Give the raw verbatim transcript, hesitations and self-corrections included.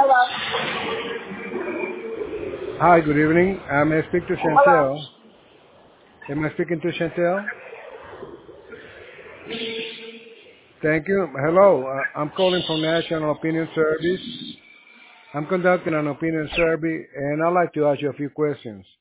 Hello. Hi, good evening. Uh, may I speak to Hello. Chantel? Am I speaking to Chantel? Thank you. Hello, uh, I'm calling from National Opinion Service. I'm conducting an opinion survey, and I'd like to ask you a few questions.